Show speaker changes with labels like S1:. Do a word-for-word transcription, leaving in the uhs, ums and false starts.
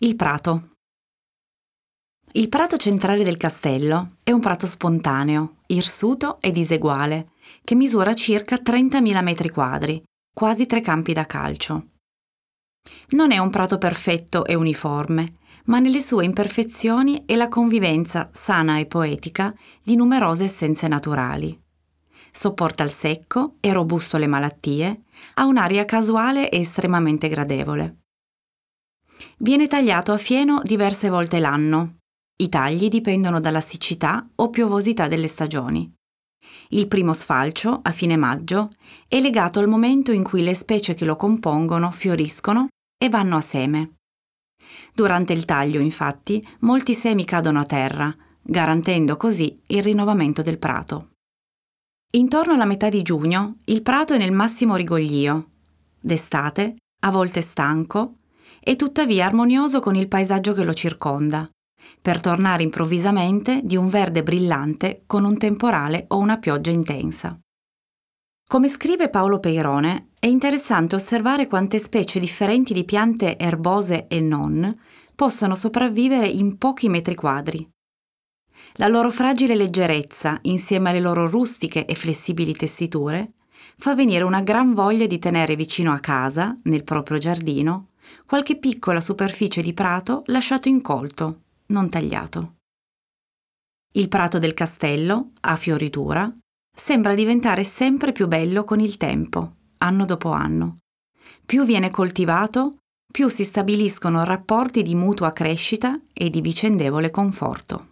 S1: Il prato. Il prato centrale del castello è un prato spontaneo, irsuto e diseguale, che misura circa trentamila metri quadri, quasi tre campi da calcio. Non è un prato perfetto e uniforme, ma nelle sue imperfezioni è la convivenza sana e poetica di numerose essenze naturali. Sopporta il secco, è robusto alle malattie, ha un'aria casuale e estremamente gradevole. Viene tagliato a fieno diverse volte l'anno. I tagli dipendono dalla siccità o piovosità delle stagioni. Il primo sfalcio, a fine maggio, è legato al momento in cui le specie che lo compongono fioriscono e vanno a seme. Durante il taglio, infatti, molti semi cadono a terra, garantendo così il rinnovamento del prato. Intorno alla metà di giugno, il prato è nel massimo rigoglio. D'estate, a volte stanco, e tuttavia armonioso con il paesaggio che lo circonda, per tornare improvvisamente di un verde brillante con un temporale o una pioggia intensa. Come scrive Paolo Peirone, è interessante osservare quante specie differenti di piante erbose e non possono sopravvivere in pochi metri quadri. La loro fragile leggerezza, insieme alle loro rustiche e flessibili tessiture, fa venire una gran voglia di tenere vicino a casa, nel proprio giardino, qualche piccola superficie di prato lasciato incolto, non tagliato. Il prato del castello, a fioritura, sembra diventare sempre più bello con il tempo, anno dopo anno. Più viene coltivato, più si stabiliscono rapporti di mutua crescita e di vicendevole conforto.